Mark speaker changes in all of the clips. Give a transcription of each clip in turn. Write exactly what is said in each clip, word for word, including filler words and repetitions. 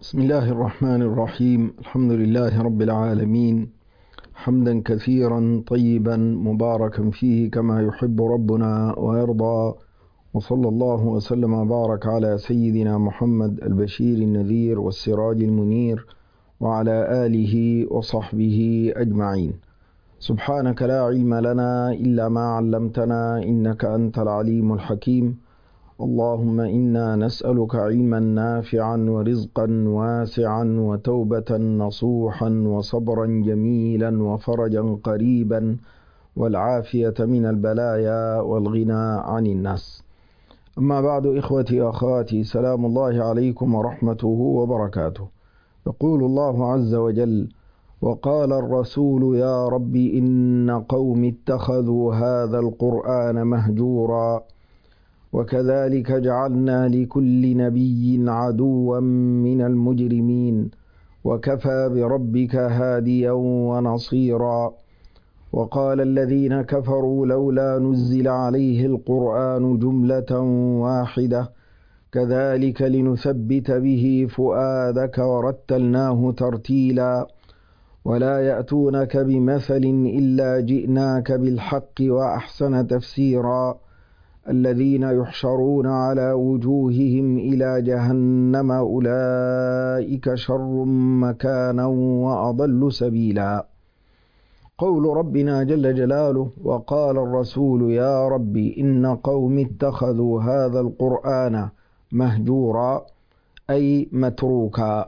Speaker 1: بسم الله الرحمن الرحيم. الحمد لله رب العالمين، حمدا كثيرا طيبا مباركا فيه كما يحب ربنا ويرضى، وصلى الله وسلم وبارك على سيدنا محمد البشير النذير والسراج المنير وعلى آله وصحبه أجمعين. سبحانك لا علم لنا إلا ما علمتنا إنك أنت العليم الحكيم. اللهم إنا نسألك علما نافعا ورزقا واسعا وتوبة نصوحا وصبرا جميلا وفرجا قريبا والعافية من البلايا والغنى عن الناس. أما بعد، إخوتي أخواتي، سلام الله عليكم ورحمته وبركاته. يقول الله عز وجل: وقال الرسول يا رب إن قوم اتخذوا هذا القرآن مهجورا وكذلك جعلنا لكل نبي عدوا من المجرمين وكفى بربك هاديا ونصيرا. وقال الذين كفروا لولا نزل عليه القرآن جملة واحدة كذلك لنثبت به فؤادك ورتلناه ترتيلا ولا يأتونك بمثل إلا جئناك بالحق وأحسن تفسيرا الذين يحشرون على وجوههم إلى جهنم أولئك شر مكانا وأضل سبيلا. قول ربنا جل جلاله: وقال الرسول يا رب إن قوم اتخذوا هذا القرآن مهجورا، أي متروكا.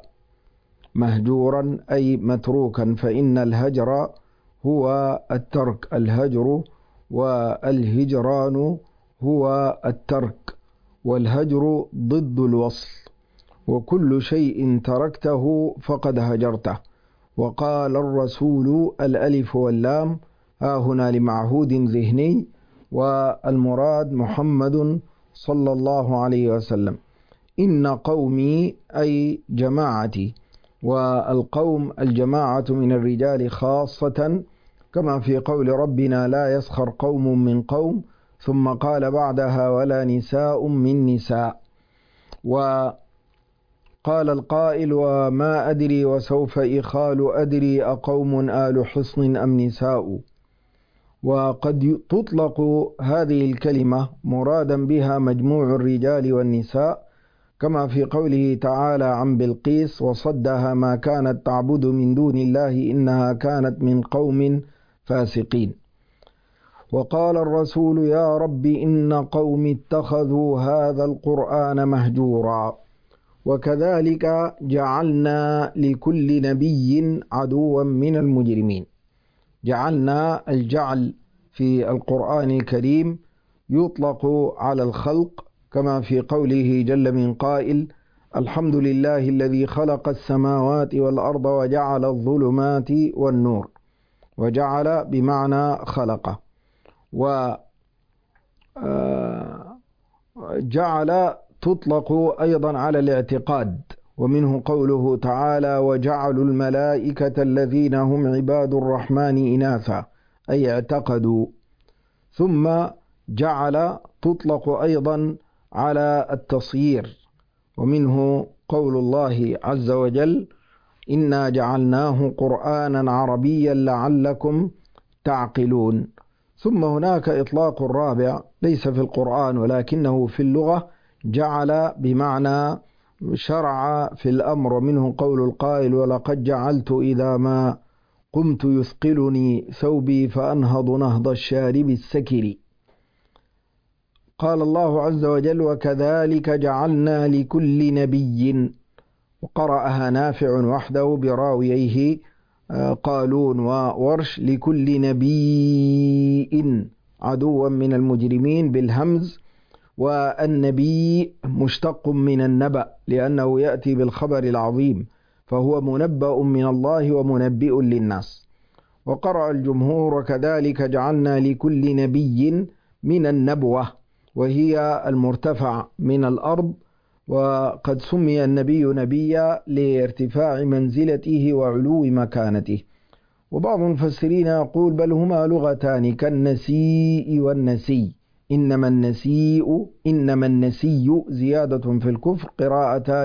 Speaker 1: مهجورا أي متروكا، فإن الهجر هو الترك، الهجر والهجران هو الترك، والهجر ضد الوصل، وكل شيء تركته فقد هجرته. وقال الرسول الألف واللام ها هنا لمعهود ذهني، والمراد محمد صلى الله عليه وسلم. إن قومي أي جماعتي، والقوم الجماعة من الرجال خاصة، كما في قول ربنا: لا يسخر قوم من قوم، ثم قال بعدها: ولا نساء من نساء. وقال القائل: وما أدري وسوف إخال أدري أقوم آل حصن أم نساء. وقد تطلق هذه الكلمة مرادا بها مجموع الرجال والنساء، كما في قوله تعالى عن بلقيس: وصدها ما كانت تعبد من دون الله إنها كانت من قوم فاسقين. وقال الرسول يا رب إن قوم اتخذوا هذا القرآن مهجورا وكذلك جعلنا لكل نبي عدوا من المجرمين. جعلنا، الجعل في القرآن الكريم يطلق على الخلق، كما في قوله جل من قائل: الحمد لله الذي خلق السماوات والأرض وجعل الظلمات والنور. وجعل بمعنى خلق. وجعل تطلق أيضا على الاعتقاد، ومنه قوله تعالى: وجعلوا الملائكة الذين هم عباد الرحمن إناثا، أي اعتقدوا. ثم جعل تطلق أيضا على التصيير، ومنه قول الله عز وجل: إنا جعلناه قرآنا عربيا لعلكم تعقلون. ثم هناك إطلاق رابع ليس في القرآن ولكنه في اللغة، جعل بمعنى شرع في الأمر، ومنه قول القائل: ولقد جعلت إذا ما قمت يثقلني ثوبي فأنهض نهض الشارب السكري. قال الله عز وجل: وكذلك جعلنا لكل نبي. وقرأها نافع وحده براويه قالون وورش: لكل نبي عدوا من المجرمين بالهمز. والنبي مشتق من النبأ لأنه يأتي بالخبر العظيم، فهو منبأ من الله ومنبئ للناس. وقرأ الجمهور: وكذلك جعلنا لكل نبي من النبوة، وهي المرتفع من الأرض، وقد سمي النبي نبيا لارتفاع منزلته وعلو مكانته. وبعض المفسرين يقول: بل هما لغتان كالنسيء والنسي، إنما النسيء إنما النسي زيادة في الكفر، قراءتان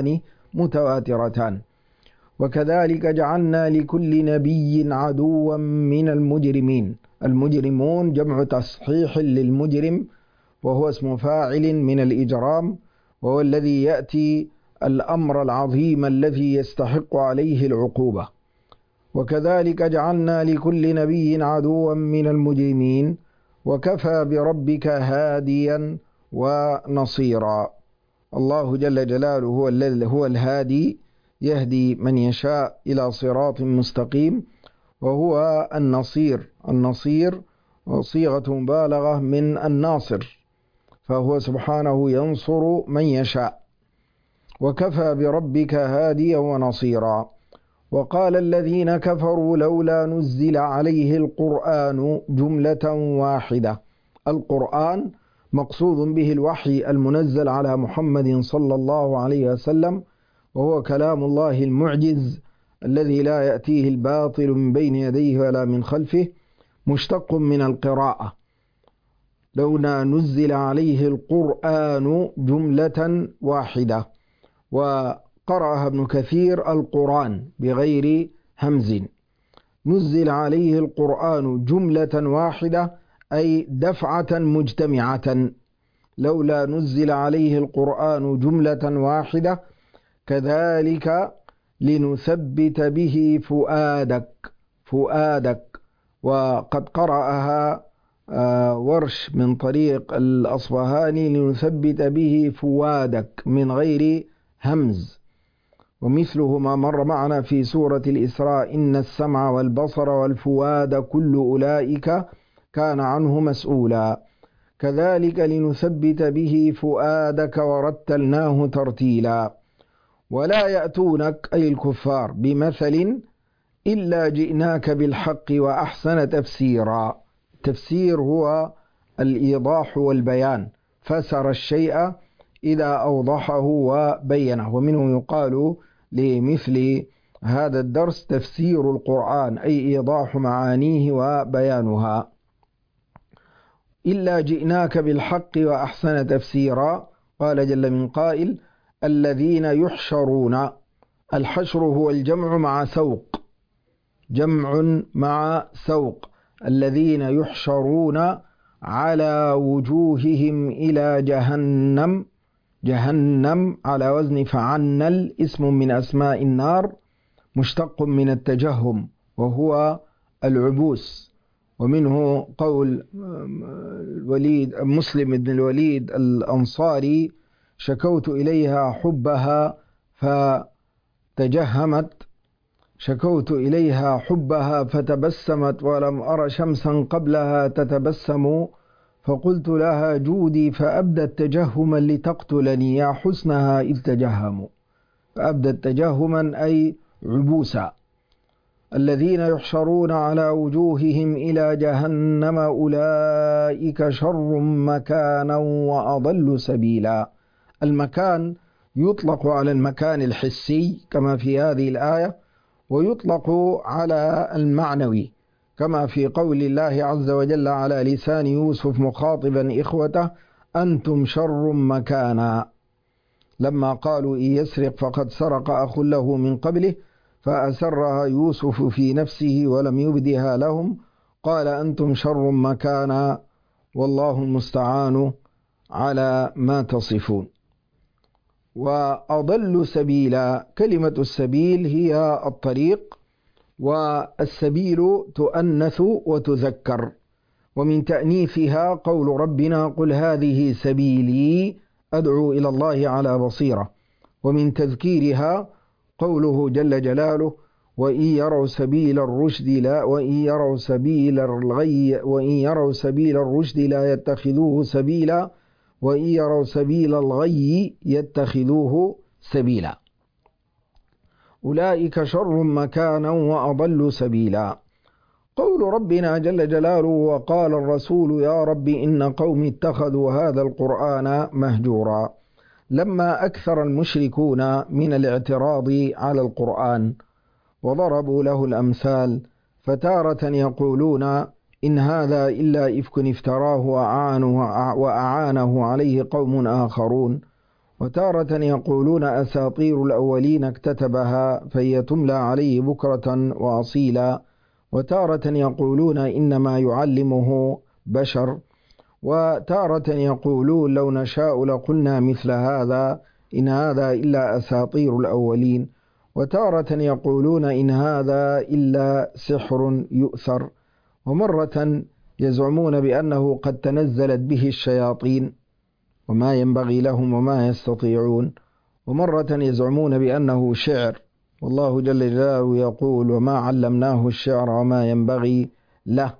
Speaker 1: متواترتان. وكذلك جعلنا لكل نبي عدوا من المجرمين. المجرمون جمع تصحيح للمجرم، وهو اسم فاعل من الإجرام، وهو الذي يأتي الأمر العظيم الذي يستحق عليه العقوبة. وكذلك جعلنا لكل نبي عدوا من المجرمين وكفى بربك هاديا ونصيرا. الله جل جلاله هو الذي هو الهادي، يهدي من يشاء إلى صراط مستقيم، وهو النصير. النصير صيغة مبالغة من الناصر، فهو سبحانه ينصر من يشاء. وكفى بربك هاديا ونصيرا. وقال الذين كفروا لولا نزل عليه القرآن جملة واحدة. القرآن مقصود به الوحي المنزل على محمد صلى الله عليه وسلم، وهو كلام الله المعجز الذي لا يأتيه الباطل من بين يديه ولا من خلفه، مشتق من القراءة. لولا نزل عليه القرآن جملة واحدة. وقرأها ابن كثير القرآن بغير همز. نزل عليه القرآن جملة واحدة أي دفعة مجتمعة. لولا نزل عليه القرآن جملة واحدة كذلك لنثبت به فؤادك. فؤادك. وقد قرأها ورش من طريق الأصبهاني لنثبت به فؤادك من غير همز. ومثله ما مر معنا في سورة الإسراء: إن السمع والبصر والفؤاد كل أولئك كان عنه مسؤولا. كذلك لنثبت به فؤادك ورتلناه ترتيلا. ولا يأتونك أي الكفار بمثل إلا جئناك بالحق وأحسن تفسيرا. التفسير هو الإيضاح والبيان، فسر الشيء إذا أوضحه وبينه. ومنه يقال لمثل هذا الدرس تفسير القرآن، أي إيضاح معانيه وبيانها. إلا جئناك بالحق وأحسن تفسيرا. قال جل من قائل: الذين يحشرون. الحشر هو الجمع مع سوق، جمع مع سوق. الذين يحشرون على وجوههم إلى جهنم. جهنم على وزن فعنل، اسم من أسماء النار، مشتق من التجهم وهو العبوس. ومنه قول الوليد مسلم بن الوليد الأنصاري: شكوت إليها حبها فتجهمت، شكوت إليها حبها فتبسمت، ولم أر شمسا قبلها تتبسم، فقلت لها جودي فأبدت تجهما لتقتلني يا حسنها إذ تجهموا. فأبدت تجهما أي عبوسا. الذين يحشرون على وجوههم إلى جهنم أولئك شر مكانا وأضل سبيلا. المكان يطلق على المكان الحسي كما في هذه الآية، ويطلق على المعنوي كما في قول الله عز وجل على لسان يوسف مخاطبا إخوته: أنتم شر مكانا. لما قالوا إن يسرق فقد سرق أخ له من قبله فأسرها يوسف في نفسه ولم يبدها لهم، قال أنتم شر مكانا والله المستعان على ما تصفون. وأضل سبيلا. كلمة السبيل هي الطريق، والسبيل تؤنث وتذكر. ومن تأنيثها قول ربنا: قل هذه سبيلي أدعو إلى الله على بصيرة. ومن تذكيرها قوله جل جلاله: وإن يروا سبيل الرشد لا وإن يروا سبيل الغي وإن يروا سبيل الرشد لا يتخذوه سبيلا وإن يروا سبيل الغي يتخذوه سبيلا. أولئك شر مكانا وأضل سبيلا. قول ربنا جل جلاله: وقال الرسول يا رب إن قومي اتخذوا هذا القرآن مهجورا. لما أكثر المشركون من الاعتراض على القرآن وضربوا له الأمثال، فتارة يقولون إن هذا إلا إفك افتراه وأعانه, وأعانه عليه قوم آخرون، وتارة يقولون أساطير الأولين اكتتبها فهي تملى عليه بكرة وأصيلا، وتارة يقولون إنما يعلمه بشر، وتارة يقولون لو نشاء لقلنا مثل هذا إن هذا إلا أساطير الأولين، وتارة يقولون إن هذا إلا سحر يؤثر، ومرة يزعمون بأنه قد تنزلت به الشياطين وما ينبغي لهم وما يستطيعون، ومرة يزعمون بأنه شعر، والله جل جلاله يقول وما علمناه الشعر وما ينبغي له.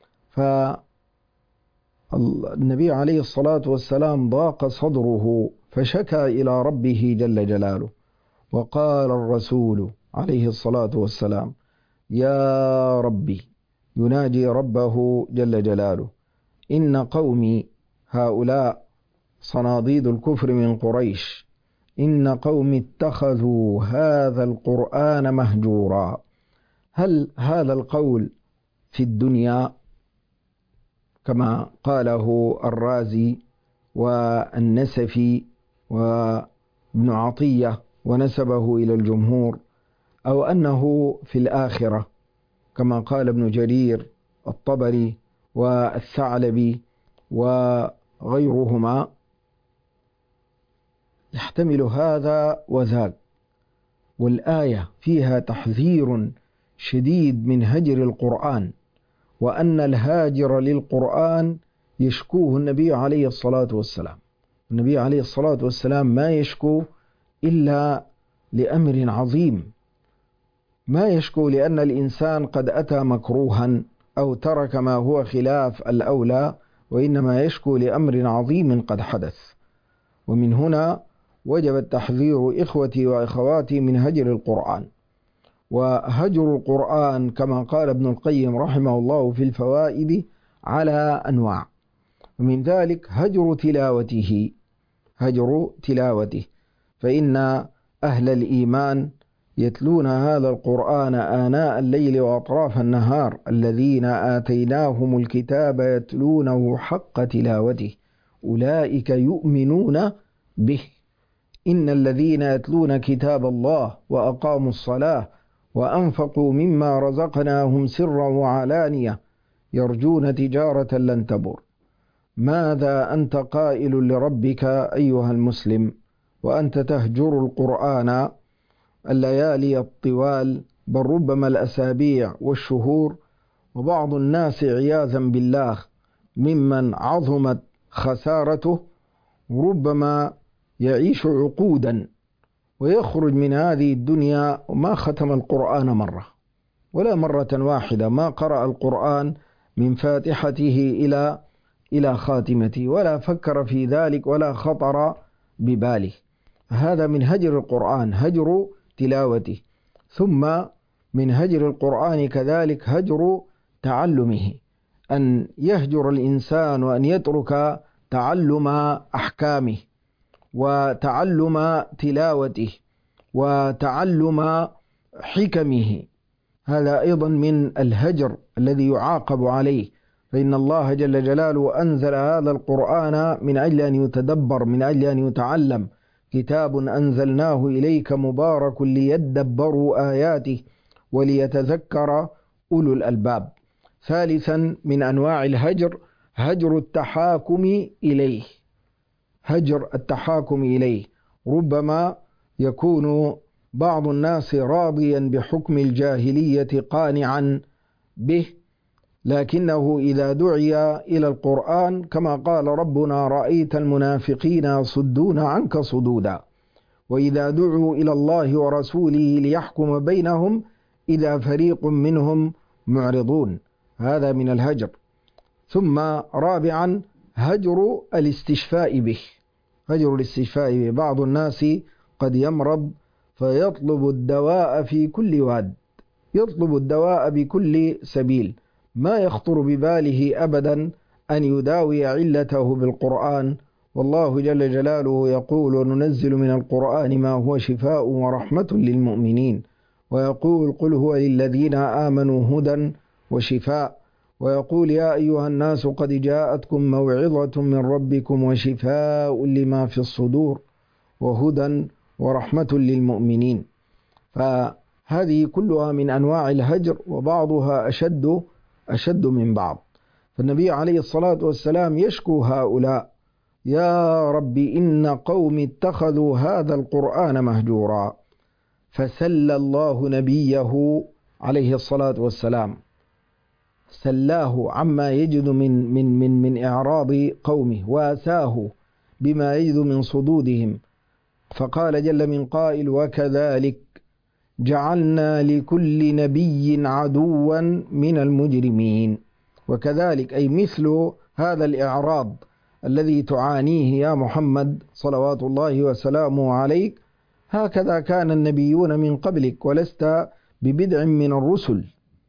Speaker 1: فالنبي عليه الصلاة والسلام ضاق صدره فشكى إلى ربه جل جلاله، وقال الرسول عليه الصلاة والسلام يا ربي، يناجي ربه جل جلاله، إن قومي هؤلاء صناديد الكفر من قريش، إن قومي اتخذوا هذا القرآن مهجورا. هل هذا القول في الدنيا كما قاله الرازي والنسفي وابن عطية ونسبه إلى الجمهور، أو أنه في الآخرة كما قال ابن جرير الطبري والثعلبي وغيرهما؟ يحتمل هذا وذاك، والآية فيها تحذير شديد من هجر القرآن، وأن الهاجر للقرآن يشكوه النبي عليه الصلاة والسلام. النبي عليه الصلاة والسلام ما يشكو إلا لأمر عظيم، ما يشكو لأن الإنسان قد أتى مكروها أو ترك ما هو خلاف الأولى، وإنما يشكو لأمر عظيم قد حدث. ومن هنا وجب التحذير إخوتي وأخواتي من هجر القرآن. وهجر القرآن كما قال ابن القيم رحمه الله في الفوائد على أنواع، ومن ذلك هجر تلاوته، هجر تلاوته، فإن أهل الإيمان يتلون هذا القرآن آناء الليل وأطراف النهار، الذين آتيناهم الكتاب يتلونه حق تلاوته أولئك يؤمنون به. إن الذين يتلون كتاب الله وأقاموا الصلاة وأنفقوا مما رزقناهم سرا وعلانية يرجون تجارة لن تبور. ماذا أنت قائل لربك أيها المسلم وأنت تهجر القرآن الليالي الطوال، بل ربما الأسابيع والشهور؟ وبعض الناس عياذا بالله ممن عظمت خسارته ربما يعيش عقودا ويخرج من هذه الدنيا وما ختم القرآن مرة ولا مرة واحدة، ما قرأ القرآن من فاتحته إلى إلى خاتمته، ولا فكر في ذلك ولا خطر بباله. هذا من هجر القرآن، هجر تلاوته. ثم من هجر القرآن كذلك هجر تعلمه، أن يهجر الإنسان وأن يترك تعلم أحكامه وتعلم تلاوته وتعلم حكمه، هذا أيضا من الهجر الذي يعاقب عليه، فإن الله جل جلاله أنزل هذا القرآن من أجل أن يتدبر، من أجل أن يتعلم، كتاب أنزلناه إليك مبارك ليدبروا آياته وليتذكر أولو الألباب. ثالثا من أنواع الهجر هجر التحاكم إليه، هجر التحاكم إليه. ربما يكون بعض الناس راضيا بحكم الجاهلية قانعا به، لكنه إذا دعي إلى القرآن كما قال ربنا رأيت المنافقين يصدون عنك صدودا، وإذا دعوا إلى الله ورسوله ليحكم بينهم إذا فريق منهم معرضون، هذا من الهجر. ثم رابعا هجر الاستشفاء به، هجر الاستشفاء به. بعض الناس قد يمرض فيطلب الدواء في كل واد، يطلب الدواء بكل سبيل، ما يخطر بباله أبدا أن يداوي علته بالقرآن، والله جل جلاله يقول وننزل من القرآن ما هو شفاء ورحمة للمؤمنين، ويقول قل هو للذين آمنوا هدى وشفاء، ويقول يا أيها الناس قد جاءتكم موعظة من ربكم وشفاء لما في الصدور. وهدى ورحمة للمؤمنين. فهذه كلها من أنواع الهجر، وبعضها أشد أشد من بعض. فالنبي عليه الصلاة والسلام يشكو هؤلاء: يا رب إن قوم اتخذوا هذا القرآن مهجورا. فسل الله نبيه عليه الصلاة والسلام، سلاه عما يجد من من من من إعراض قومه، واساه بما يجد من صدودهم. فقال جل من قائل: وكذلك جعلنا لكل نبي عدوا من المجرمين. وكذلك أي مثل هذا الإعراض الذي تعانيه يا محمد صلوات الله وسلامه عليك، هكذا كان النبيون من قبلك، ولست ببدع من الرسل.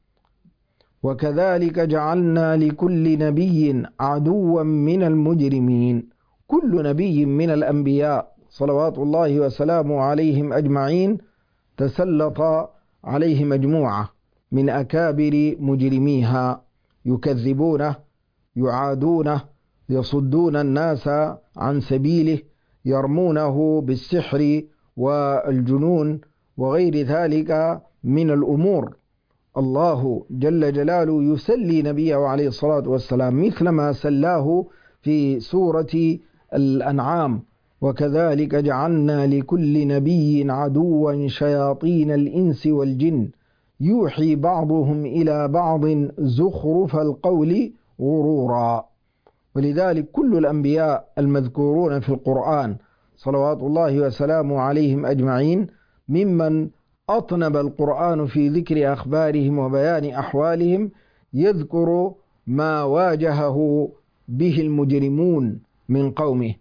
Speaker 1: وكذلك جعلنا لكل نبي عدوا من المجرمين. كل نبي من الأنبياء صلوات الله وسلامه عليهم أجمعين تسلط عليه مجموعة من أكابر مجرميها، يكذبونه، يعادونه، يصدون الناس عن سبيله، يرمونه بالسحر والجنون وغير ذلك من الأمور. الله جل جلاله يسلي نبيه عليه الصلاة والسلام مثلما سلاه في سورة الأنعام: وكذلك جعلنا لكل نبي عدوا شياطين الإنس والجن يوحي بعضهم إلى بعض زخرف القول غرورا. ولذلك كل الأنبياء المذكورون في القرآن صلوات الله وسلامه عليهم أجمعين ممن أطنب القرآن في ذكر أخبارهم وبيان أحوالهم يذكر ما واجهه به المجرمون من قومه.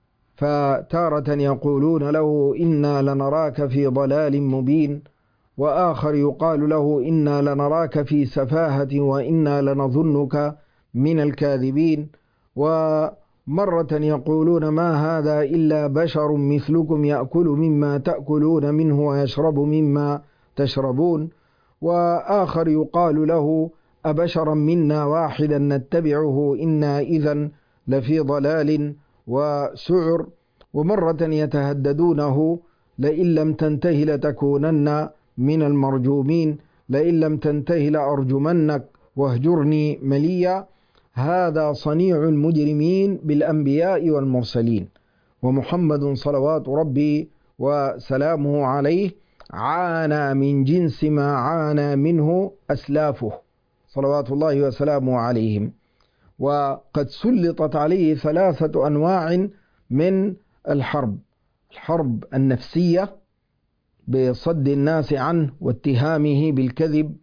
Speaker 1: فتارة يقولون له: إنا لنراك في ضلال مبين، وآخر يقال له: إنا لنراك في سفاهة وإنا لنظنك من الكاذبين. ومرة يقولون: ما هذا إلا بشر مثلكم يأكل مما تأكلون منه ويشرب مما تشربون. وآخر يقال له: أبشرا منا واحدا نتبعه إنا إذا لفي ضلال وسعر. ومرة يتهددونه: لئن لم تنته لتكونن من المرجومين، لئن لم تنته لأرجمنك واهجرني مليا. هذا صنيع المجرمين بالأنبياء والمرسلين. ومحمد صلوات ربي وسلامه عليه عانى من جنس ما عانى منه أسلافه صلوات الله وسلامه عليهم. وقد سلطت عليه ثلاثة أنواع من الحرب: الحرب النفسية بصد الناس عنه واتهامه بالكذب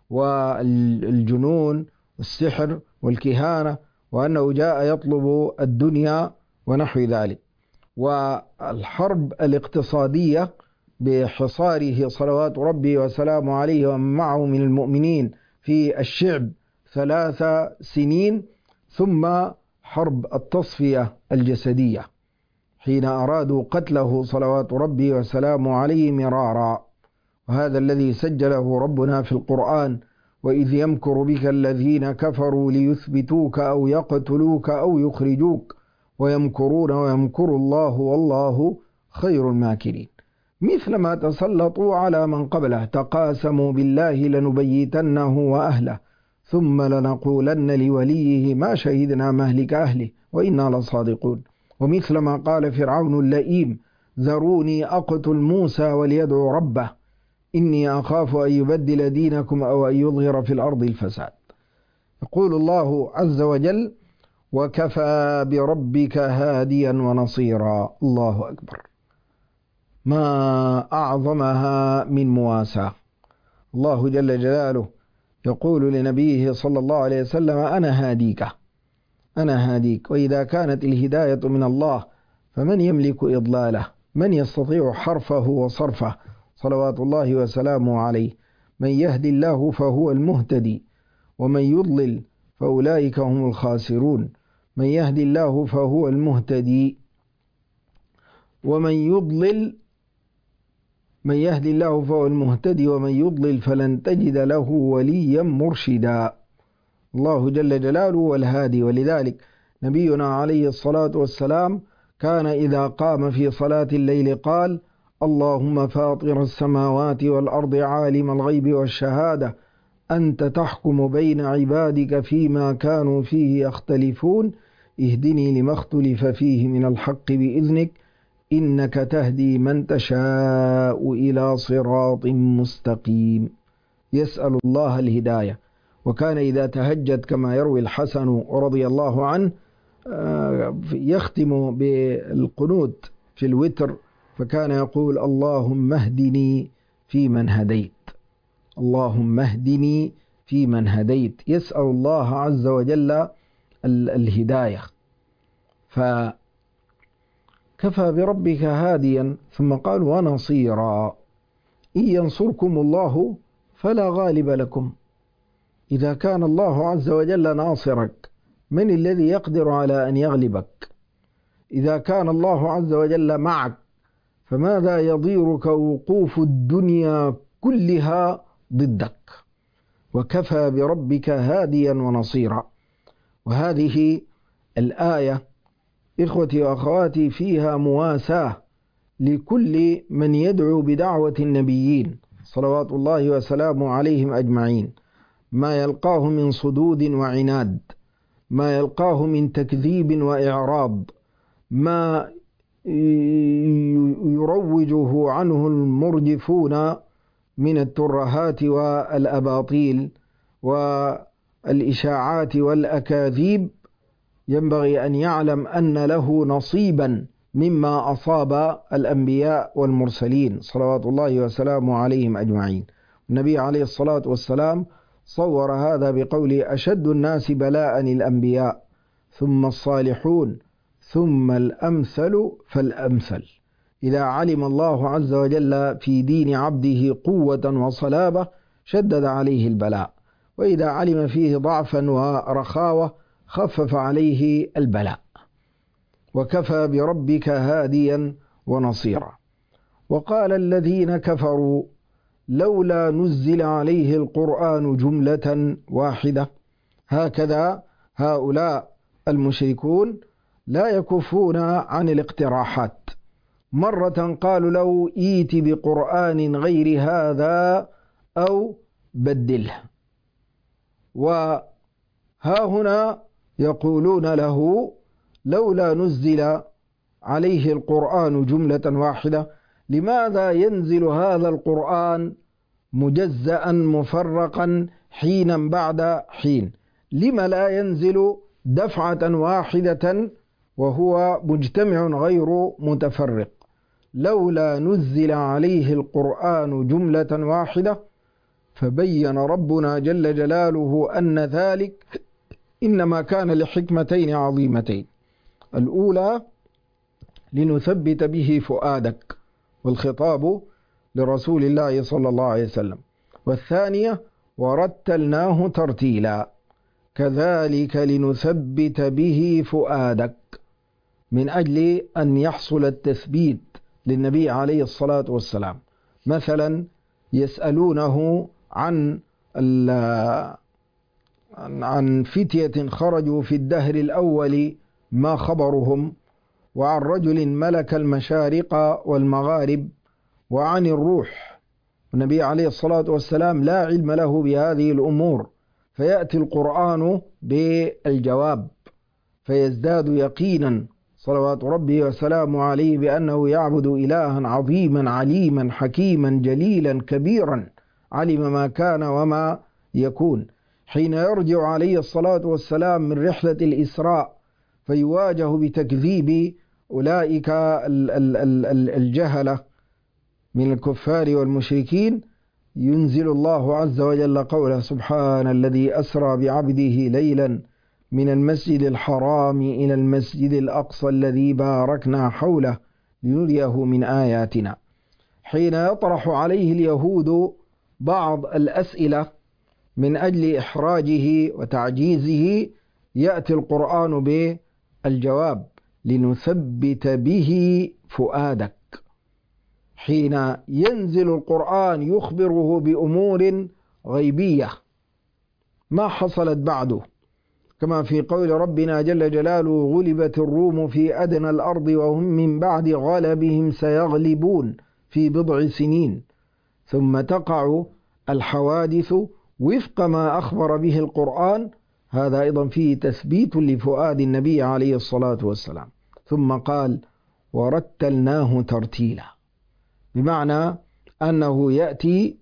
Speaker 1: والجنون والسحر والكهانة، وأنه جاء يطلب الدنيا ونحو ذلك. والحرب الاقتصادية بحصاره صلوات ربي وسلامه عليه ومن معه من المؤمنين في الشعب ثلاث سنين. ثم حرب التصفية الجسدية حين أرادوا قتله صلوات ربي وسلامه عليه مرارا. وهذا الذي سجله ربنا في القرآن: وإذ يمكر بك الذين كفروا ليثبتوك أو يقتلوك أو يخرجوك ويمكرون ويمكر الله والله خير الماكرين. مثلما تسلطوا على من قبله: تقاسموا بالله لنبيتنه وأهله ثم لنقولن لوليه ما شهدنا مهلك أهله وإنا لصادقون. ومثلما قال فرعون اللئيم: ذروني أقتل موسى وليدعو ربه إني أخاف أن يبدل دينكم أو أن يظهر في الأرض الفساد. يقول الله عز وجل: وكفى بربك هاديا ونصيرا. الله أكبر، ما أعظمها من مواساة. الله جل جلاله يقول لنبيه صلى الله عليه وسلم: أنا هاديك أنا هاديك. وإذا كانت الهداية من الله فمن يملك إضلاله؟ من يستطيع حرفه وصرفه صلوات الله وسلامه عليه؟ من يهدي الله فهو المهتدي، ومن يضلل فأولئك هم الخاسرون. من يهدي الله فهو المهتدي، ومن يضلل من يهدي الله فهو المهتدي ومن يضلل فلن تجد له وليا مرشدا. الله جل جلاله والهادي. ولذلك نبينا عليه الصلاة والسلام كان إذا قام في صلاة الليل قال: اللهم فاطر السماوات والأرض عالم الغيب والشهادة أنت تحكم بين عبادك فيما كانوا فيه يختلفون اهدني لما اختلف فيه من الحق بإذنك إنك تهدي من تشاء إلى صراط مستقيم. يسأل الله الهداية. وكان إذا تهجد كما يروي الحسن رضي الله عنه يختم بالقنوت في الوتر، فكان يقول: اللهم اهدني فيمن هديت، اللهم اهدني فيمن هديت، يسأل الله عز وجل الهداية. فكفى بربك هاديا، ثم قال: ونصيرا، إن ينصركم الله فلا غالب لكم. إذا كان الله عز وجل ناصرك من الذي يقدر على أن يغلبك؟ إذا كان الله عز وجل معك فماذا يضيرك وقوف الدنيا كلها ضدك؟ وكفى بربك هاديا ونصيرا. وهذه الآية إخوتي وأخواتي فيها مواساة لكل من يدعو بدعوة النبيين صلوات الله وسلامه عليهم أجمعين. ما يلقاه من صدود وعناد، ما يلقاه من تكذيب وإعراض، ما يروجه عنه المرجفون من الترهات والأباطيل والإشاعات والأكاذيب، ينبغي أن يعلم أن له نصيبا مما أصاب الأنبياء والمرسلين صلوات الله وسلامه عليهم أجمعين. النبي عليه الصلاة والسلام صور هذا بقول: أشد الناس بلاء الأنبياء ثم الصالحون ثم الأمثل فالأمثل. إذا علم الله عز وجل في دين عبده قوة وصلابة شدد عليه البلاء، وإذا علم فيه ضعفا ورخاوة خفف عليه البلاء. وكفى بربك هاديا ونصيرا. وقال الذين كفروا: لولا نزل عليه القرآن جملة واحدة. هكذا هؤلاء المشركون لا يكفون عن الاقتراحات. مرة قالوا: لو إيت بقرآن غير هذا أو بدله. وها هنا يقولون له: لولا نزل عليه القرآن جملة واحدة. لماذا ينزل هذا القرآن مجزأ مفرقا حينا بعد حين؟ لما لا ينزل دفعة واحدة وهو مجتمع غير متفرق؟ لولا نزل عليه القرآن جملة واحدة. فبين ربنا جل جلاله أن ذلك إنما كان لحكمتين عظيمتين: الأولى لنثبت به فؤادك، والخطاب لرسول الله صلى الله عليه وسلم، والثانية ورتلناه ترتيلا، كذلك لنثبت به فؤادك، من أجل أن يحصل التثبيت للنبي عليه الصلاة والسلام. مثلا يسألونه عن عن فتية خرجوا في الدهر الأول ما خبرهم، وعن رجل ملك المشارق والمغارب، وعن الروح. النبي عليه الصلاة والسلام لا علم له بهذه الأمور، فيأتي القرآن بالجواب فيزداد يقينا صلوات ربي وسلامه عليه بأنه يعبد إلها عظيما عليما حكيما جليلا كبيرا علم ما كان وما يكون. حين يرجع عليه الصلاة والسلام من رحلة الإسراء فيواجه بتكذيب أولئك الجهلة من الكفار والمشركين، ينزل الله عز وجل قوله: سبحان الذي أسرى بعبده ليلا من المسجد الحرام إلى المسجد الأقصى الذي باركنا حوله لنريه من آياتنا. حين يطرح عليه اليهود بعض الأسئلة من أجل إحراجه وتعجيزه يأتي القرآن بالجواب: لنثبت به فؤادك. حين ينزل القرآن يخبره بأمور غيبية ما حصلت بعده، كما في قول ربنا جل جلاله: غلبت الروم في أدنى الأرض وهم من بعد غلبهم سيغلبون في بضع سنين، ثم تقع الحوادث وفق ما أخبر به القرآن. هذا أيضا فيه تثبيت لفؤاد النبي عليه الصلاة والسلام. ثم قال: ورتلناه ترتيلا، بمعنى أنه يأتي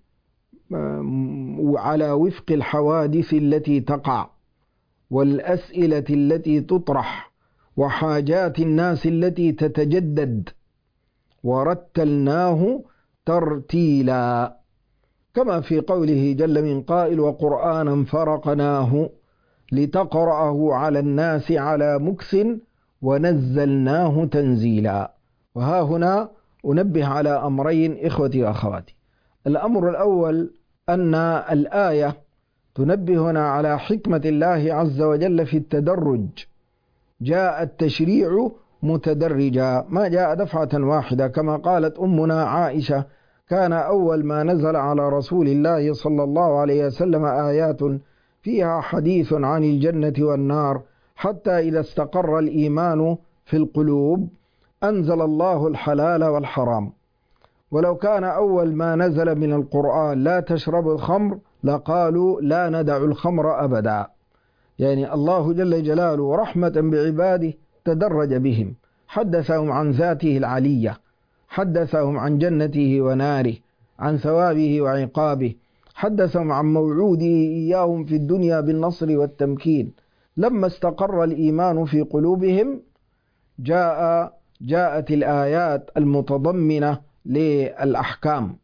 Speaker 1: على وفق الحوادث التي تقع والأسئلة التي تطرح وحاجات الناس التي تتجدد. ورتلناه ترتيلا، كما في قوله جل من قائل: وقرآنا فرقناه لتقرأه على الناس على مكث ونزلناه تنزيلا. وها هنا أنبه على أمرين إخوتي وأخواتي. الأمر الأول أن الآية تنبهنا على حكمة الله عز وجل في التدرج. جاء التشريع متدرجا، ما جاء دفعة واحدة، كما قالت أمنا عائشة: كان أول ما نزل على رسول الله صلى الله عليه وسلم آيات فيها حديث عن الجنة والنار، حتى إذا استقر الإيمان في القلوب أنزل الله الحلال والحرام. ولو كان أول ما نزل من القرآن لا تشربوا الخمر لقالوا لا ندع الخمر أبدا. يعني الله جل جلاله رحمة بعباده تدرج بهم، حدثهم عن ذاته العلية، حدثهم عن جنته وناره، عن ثوابه وعقابه، حدثهم عن موعوده إياهم في الدنيا بالنصر والتمكين. لما استقر الإيمان في قلوبهم جاء جاءت الآيات المتضمنة للأحكام،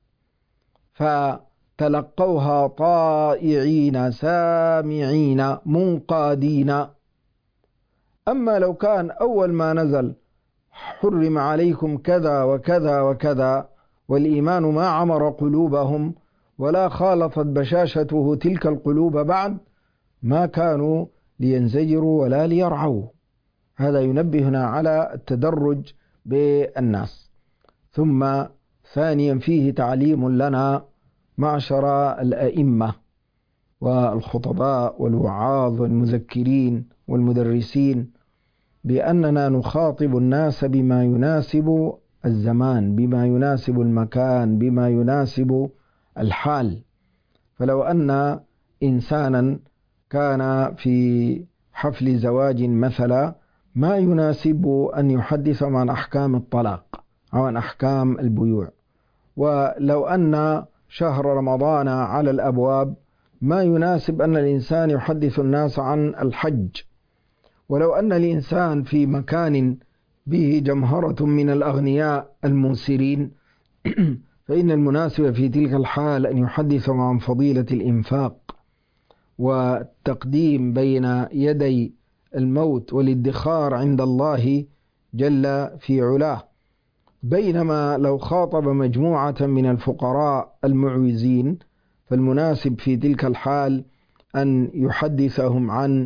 Speaker 1: فتلقوها طائعين سامعين منقادين. أما لو كان أول ما نزل حرم عليكم كذا وكذا وكذا، والإيمان ما عمر قلوبهم ولا خالطت بشاشته تلك القلوب بعد، ما كانوا لينزجروا ولا ليرعوا. هذا ينبهنا على التدرج بالناس. ثم ثانيا فيه تعليم لنا معشر الأئمة والخطباء والوعاظ والمذكرين والمدرسين بأننا نخاطب الناس بما يناسب الزمان، بما يناسب المكان، بما يناسب الحال. فلو أن إنسانا كان في حفل زواج مثلا ما يناسب أن يحدث عن أحكام الطلاق أو عن أحكام البيوع، ولو أن شهر رمضان على الأبواب ما يناسب أن الإنسان يحدث الناس عن الحج، ولو أن الإنسان في مكان به جمهرة من الأغنياء الموسرين فإن المناسب في تلك الحال أن يحدث عن فضيلة الإنفاق والتقديم بين يدي الموت والادخار عند الله جل في علاه. بينما لو خاطب مجموعة من الفقراء المعوزين فالمناسب في تلك الحال أن يحدثهم عن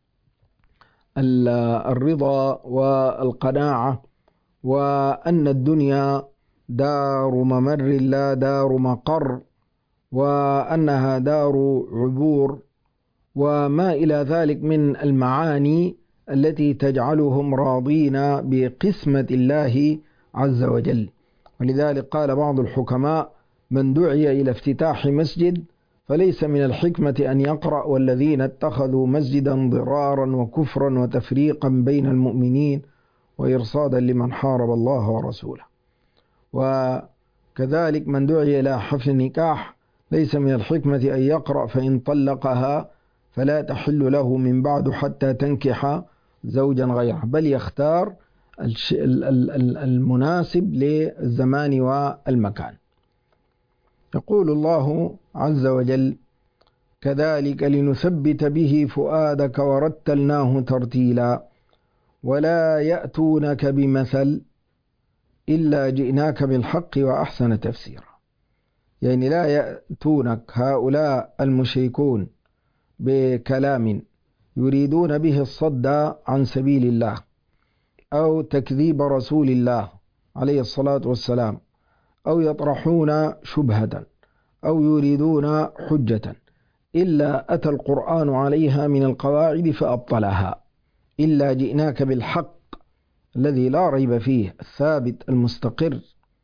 Speaker 1: الرضا والقناعة، وأن الدنيا دار ممر لا دار مقر، وأنها دار عبور، وما إلى ذلك من المعاني التي تجعلهم راضين بقسمة الله عز وجل. ولذلك قال بعض الحكماء: من دعي إلى افتتاح مسجد فليس من الحكمة أن يقرأ: والذين اتخذوا مسجدا ضرارا وكفرا وتفريقا بين المؤمنين وإرصادا لمن حارب الله ورسوله. وكذلك من دعي إلى حفل نكاح ليس من الحكمة أن يقرأ: فإن طلقها فلا تحل له من بعد حتى تنكح زوجا غيره، بل يختار المناسب للزمان والمكان. يقول الله عز وجل: كذلك لنثبت به فؤادك ورتلناه ترتيلا ولا يأتونك بمثل إلا جئناك بالحق وأحسن تفسيرا. يعني لا يأتونك هؤلاء المشركون بكلام يريدون به الصد عن سبيل الله أو تكذيب رسول الله عليه الصلاة والسلام، أو يطرحون شبهة أو يريدون حجة، إلا أتى القرآن عليها من القواعد فأبطلها، إلا جئناك بالحق الذي لا ريب فيه الثابت المستقر،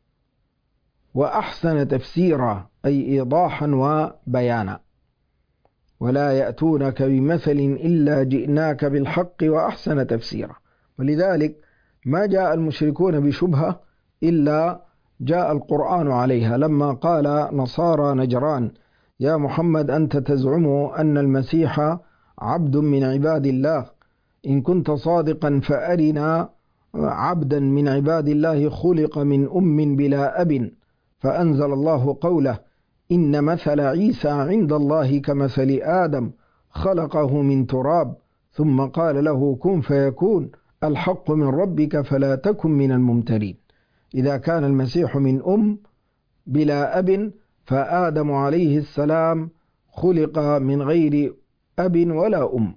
Speaker 1: وأحسن تفسيرا أي إيضاحا وبيانا، ولا يأتونك بمثل إلا جئناك بالحق وأحسن تفسيرا. ولذلك ما جاء المشركون بشبهة إلا جاء القرآن عليها. لما قال نصارى نجران يا محمد أنت تزعم أن المسيح عبد من عباد الله، إن كنت صادقا فأرنا عبدا من عباد الله خلق من أم بلا أب، فأنزل الله قوله إن مثل عيسى عند الله كمثل آدم خلقه من تراب ثم قال له كن فيكون، الحق من ربك فلا تكن من الممترين. إذا كان المسيح من أم بلا أب، فآدم عليه السلام خلق من غير أب ولا أم.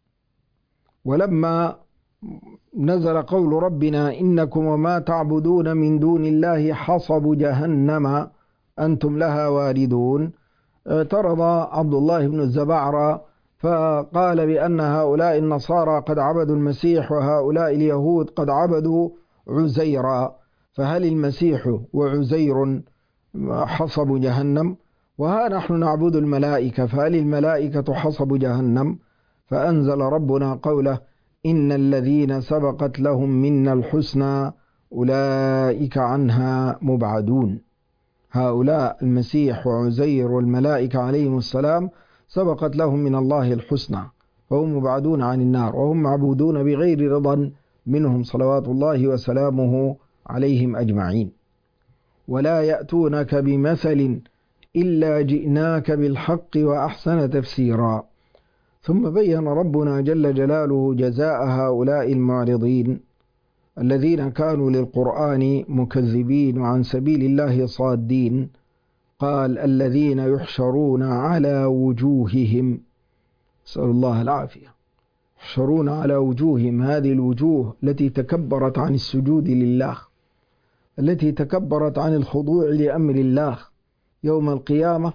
Speaker 1: ولما نزل قول ربنا إنكم وما تعبدون من دون الله حصب جهنم أنتم لها واردون، اعترض عبد الله بن الزبعرة فقال بأن هؤلاء النصارى قد عبدوا المسيح وهؤلاء اليهود قد عبدوا عزيرا، فهل المسيح وعزير حصب جهنم؟ وها نحن نعبد الملائكة، فهل الملائكة حصب جهنم؟ فأنزل ربنا قوله إن الذين سبقت لهم منا الحسنى أولئك عنها مبعدون. هؤلاء المسيح وعزير والملائكة عليهم السلام سبقت لهم من الله الحسنى، فهم مبعدون عن النار، وهم معبودون بغير رضا منهم صلوات الله وسلامه عليهم أجمعين. ولا يأتونك بمثل إلا جئناك بالحق وأحسن تفسيرا. ثم بين ربنا جل جلاله جزاء هؤلاء المعرضين الذين كانوا للقرآن مكذبين وعن سبيل الله صادين. قال الذين يحشرون على وجوههم، نسأل الله العافية، يحشرون على وجوههم، هذه الوجوه التي تكبرت عن السجود لله، التي تكبرت عن الخضوع لأمر الله، يوم القيامة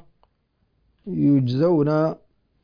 Speaker 1: يجزون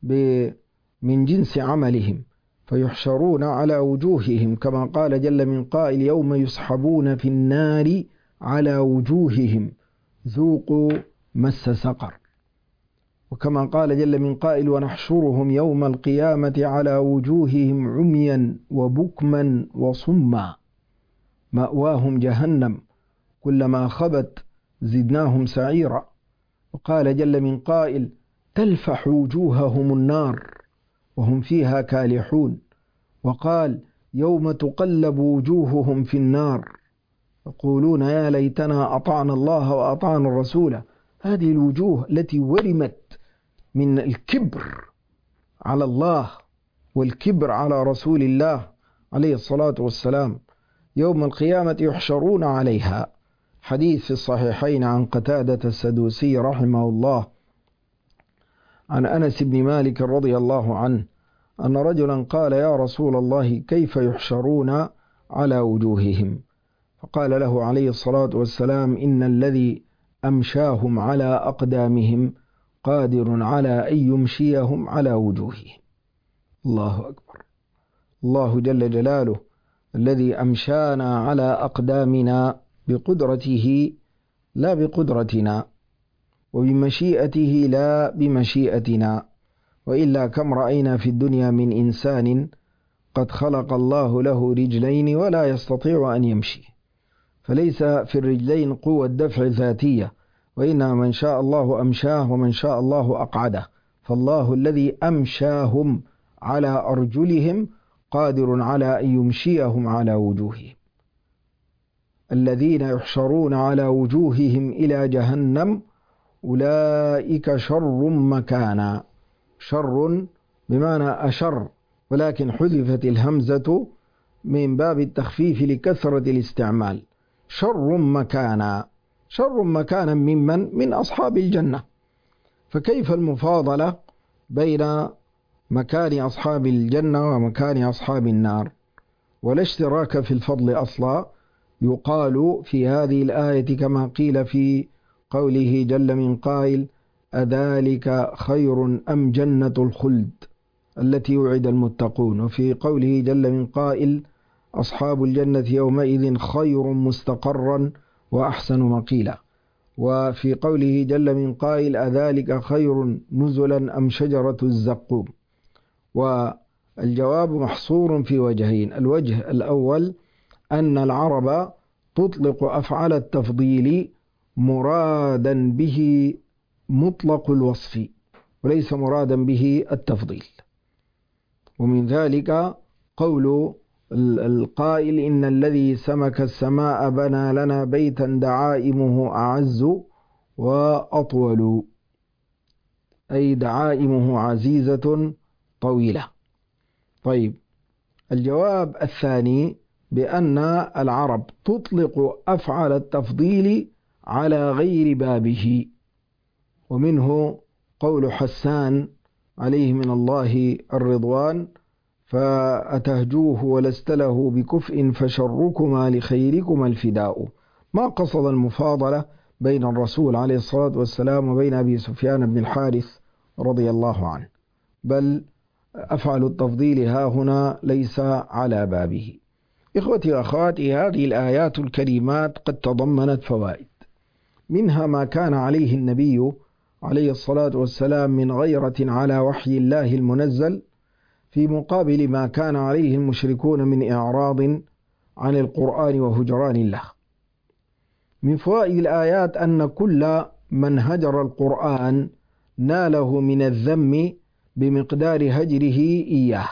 Speaker 1: من جنس عملهم، فيحشرون على وجوههم كما قال جل من قائل يوم يسحبون في النار على وجوههم ذوقوا مس سقر، وكما قال جل من قائل ونحشرهم يوم القيامة على وجوههم عميا وبكما وصما مأواهم جهنم كلما خبت زدناهم سعيرا. وقال جل من قائل تلفح وجوههم النار وهم فيها كالحون. وقال يوم تقلب وجوههم في النار يقولون يا ليتنا أطعنا الله وأطعنا الرسول. هذه الوجوه التي ورمت من الكبر على الله والكبر على رسول الله عليه الصلاة والسلام، يوم القيامة يحشرون عليها. حديث في الصحيحين عن قتادة السدوسي رحمه الله عن أنس بن مالك رضي الله عنه أن رجلا قال يا رسول الله كيف يحشرون على وجوههم؟ فقال له عليه الصلاة والسلام إن الذي أمشاهم على أقدامهم قادر على أن يمشيهم على وجوههم. الله أكبر. الله جل جلاله الذي أمشانا على أقدامنا بقدرته لا بقدرتنا، وبمشيئته لا بمشيئتنا، وإلا كم رأينا في الدنيا من إنسان قد خلق الله له رجلين ولا يستطيع أن يمشي، فليس في الرجلين قوة دفع ذاتية، وإنما من شاء الله أمشاه ومن شاء الله أقعده. فالله الذي أمشاهم على أرجلهم قادر على أن يمشيهم على وجوههم. الذين يحشرون على وجوههم إلى جهنم أولئك شر مكانا. شر بمعنى أشر، ولكن حذفت الهمزة من باب التخفيف لكثرة الاستعمال. شر مكانا، شر مكانا ممن؟ من أصحاب الجنة. فكيف المفاضلة بين مكان أصحاب الجنة ومكان أصحاب النار؟ ولا اشتراك في الفضل أصلا. يقال في هذه الآية كما قيل في قوله جل من قائل أذلك خير أم جنة الخلد التي وعد المتقون. وفي قوله جل من قائل أصحاب الجنة يومئذ خير مستقرا وأحسن مقيلا. وفي قوله جل من قائل أذلك خير نزلا أم شجرة الزقوم. والجواب محصور في وجهين: الوجه الأول أن العرب تطلق أفعال التفضيل مرادا به مطلق الوصف وليس مرادا به التفضيل. ومن ذلك قول القائل إن الذي سمك السماء بنى لنا بيتا دعائمه أعز وأطول، أي دعائمه عزيزة طويلة. طيب، الجواب الثاني بأن العرب تطلق أفعال التفضيل على غير بابه، ومنه قول حسان عليه من الله الرضوان فأتهجوه ولست له بكفء فشركما لخيركما الفداء. ما قصد المفاضلة بين الرسول عليه الصلاة والسلام وبين أبي سفيان بن الحارث رضي الله عنه، بل أفعل التفضيل ها هنا ليس على بابه. إخوتي وأخواتي، هذه الآيات الكريمات قد تضمنت فوائد، منها ما كان عليه النبي عليه الصلاة والسلام من غيرة على وحي الله المنزل، في مقابل ما كان عليه المشركون من إعراض عن القرآن وهجران الله. من فوائد الآيات أن كل من هجر القرآن ناله من الذم بمقدار هجره إياه.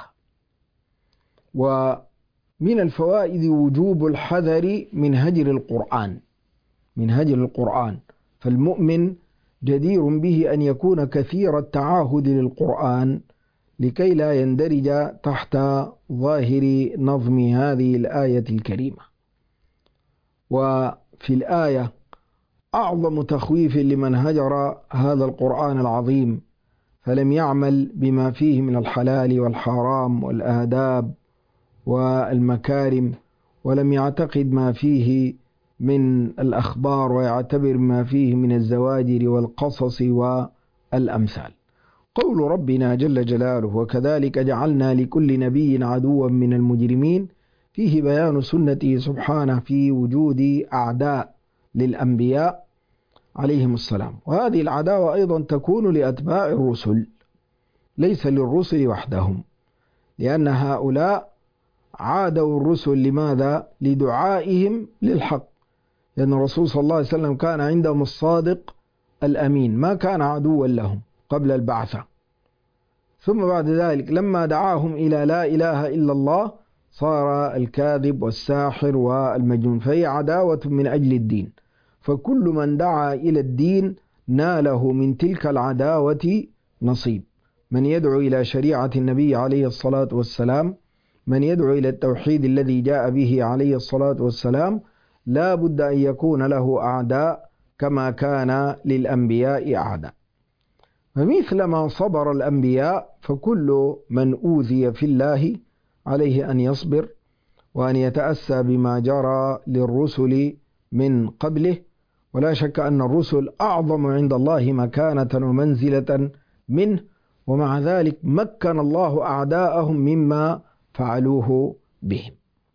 Speaker 1: ومن الفوائد وجوب الحذر من هجر القرآن من هجر القرآن فالمؤمن جدير به أن يكون كثير التعاهد للقرآن لكي لا يندرج تحت ظاهر نظم هذه الآية الكريمة. وفي الآية أعظم تخويف لمن هجر هذا القرآن العظيم فلم يعمل بما فيه من الحلال والحرام والآداب والمكارم، ولم يعتقد ما فيه من الأخبار ويعتبر ما فيه من الزواجر والقصص والأمثال. قول ربنا جل جلاله وكذلك جعلنا لكل نبي عدوا من المجرمين فيه بيان سنته سبحانه في وجود أعداء للأنبياء عليهم السلام، وهذه العداوة أيضا تكون لأتباع الرسل ليس للرسل وحدهم، لأن هؤلاء عادوا الرسل لماذا؟ لدعائهم للحق، لأن الرسول صلى الله عليه وسلم كان عندهم الصادق الأمين، ما كان عدوا لهم قبل البعثة. ثم بعد ذلك لما دعاهم إلى لا إله إلا الله صار الكاذب والساحر والمجنون، فهي عداوة من أجل الدين. فكل من دعا إلى الدين ناله من تلك العداوة نصيب، من يدعو إلى شريعة النبي عليه الصلاة والسلام، من يدعو إلى التوحيد الذي جاء به عليه الصلاة والسلام، لا بد أن يكون له أعداء كما كان للأنبياء أعداء. فمثلما صبر الأنبياء فكل من أوذي في الله عليه أن يصبر وأن يتأسى بما جرى للرسل من قبله. ولا شك أن الرسل أعظم عند الله مكانة ومنزلة منه، ومع ذلك مكن الله أعداءهم مما فعلوه بهم.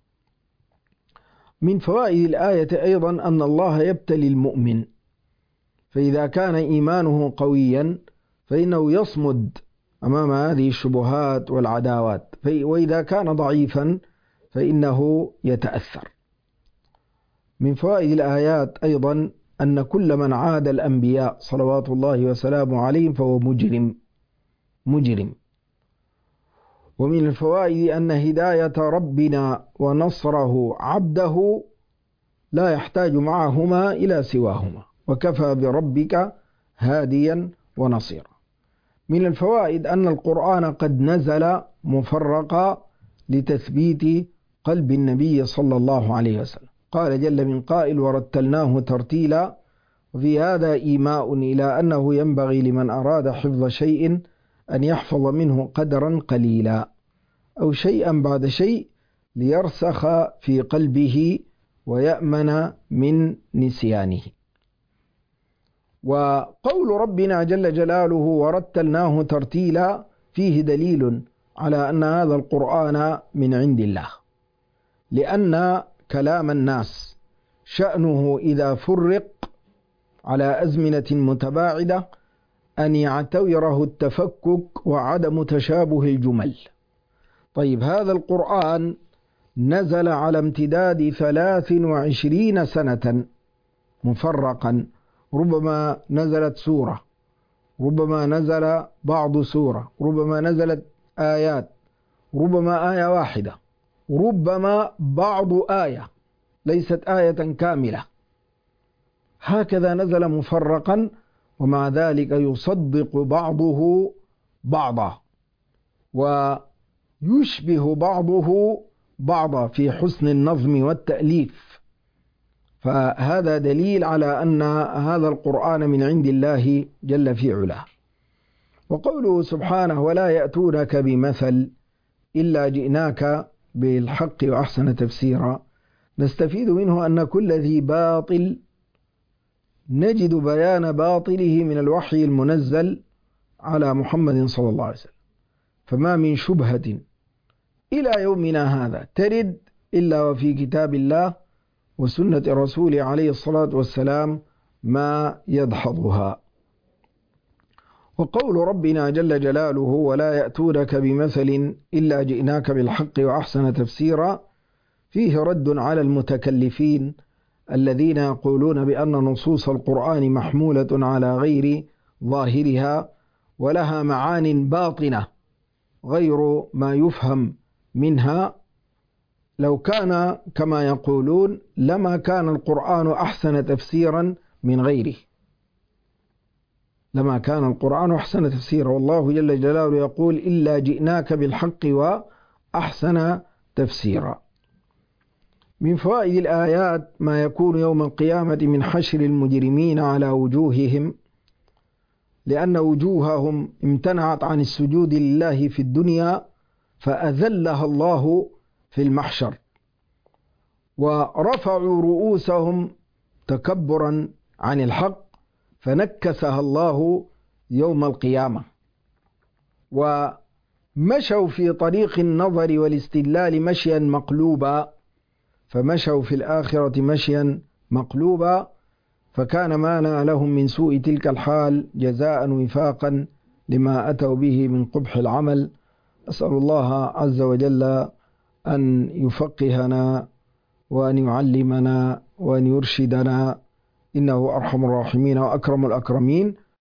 Speaker 1: من فوائد الآية أيضا أن الله يبتلي المؤمن، فإذا كان إيمانه قويا فإنه يصمد أمام هذه الشبهات والعداوات، وإذا كان ضعيفا فإنه يتأثر. من فوائد الآيات أيضا أن كل من عاد الأنبياء صلوات الله وسلامه عليهم فهو مجرم مجرم. ومن الفوائد أن هداية ربنا ونصره عبده لا يحتاج معهما إلى سواهما، وكفى بربك هاديا ونصيرا. من الفوائد أن القرآن قد نزل مفرقا لتثبيت قلب النبي صلى الله عليه وسلم، قال جل من قائل ورتلناه ترتيلا. وفي هذا إيماء إلى أنه ينبغي لمن أراد حفظ شيء أن يحفظ منه قدرا قليلا أو شيئا بعد شيء ليرسخ في قلبه ويأمن من نسيانه. وقول ربنا جل جلاله ورتلناه ترتيلا فيه دليل على أن هذا القرآن من عند الله، لأن كلام الناس شأنه إذا فرق على أزمنة متباعدة أن يعتوره التفكك وعدم تشابه الجمل. طيب، هذا القرآن نزل على امتداد ثلاث وعشرين سنة مفرقا، ربما نزلت سورة، ربما نزل بعض سورة، ربما نزلت آيات، ربما آية واحدة، ربما بعض آية ليست آية كاملة، هكذا نزل مفرقا، ومع ذلك يصدق بعضه بعضا ويشبه بعضه بعضا في حسن النظم والتأليف. فهذا دليل على أن هذا القرآن من عند الله جل في علاه. وقوله سبحانه ولا يأتونك بمثل إلا جئناك بالحق وأحسن تفسيرا، نستفيد منه أن كل ذي باطل نجد بيان باطله من الوحي المنزل على محمد صلى الله عليه وسلم، فما من شبهة إلى يومنا هذا ترد إلا وفي كتاب الله وسنة الرسول عليه الصلاة والسلام ما يدحضها. وقول ربنا جل جلاله ولا يأتونك بمثل إلا جئناك بالحق وأحسن تفسيرا فيه رد على المتكلفين الذين يقولون بأن نصوص القرآن محمولة على غير ظاهرها ولها معان باطنة غير ما يفهم منها. لو كان كما يقولون لما كان القرآن أحسن تفسيرا من غيره، لما كان القرآن أحسن تفسيرا، والله جل جلاله يقول إلا جئناك بالحق وأحسن تفسيرا. من فوائد الآيات ما يكون يوم القيامة من حشر المجرمين على وجوههم، لأن وجوههم امتنعت عن السجود لله في الدنيا فأذلها الله في المحشر، ورفعوا رؤوسهم تكبرا عن الحق فنكسها الله يوم القيامة، ومشوا في طريق النظر والاستدلال مشيا مقلوبا، فمشوا في الآخرة مشيا مقلوبا، فكان ما لهم من سوء تلك الحال جزاء وفاقا لما أتوا به من قبح العمل. أسأل الله عز وجل أن يفقهنا وأن يعلمنا وأن يرشدنا، إنه أرحم الراحمين وأكرم الأكرمين.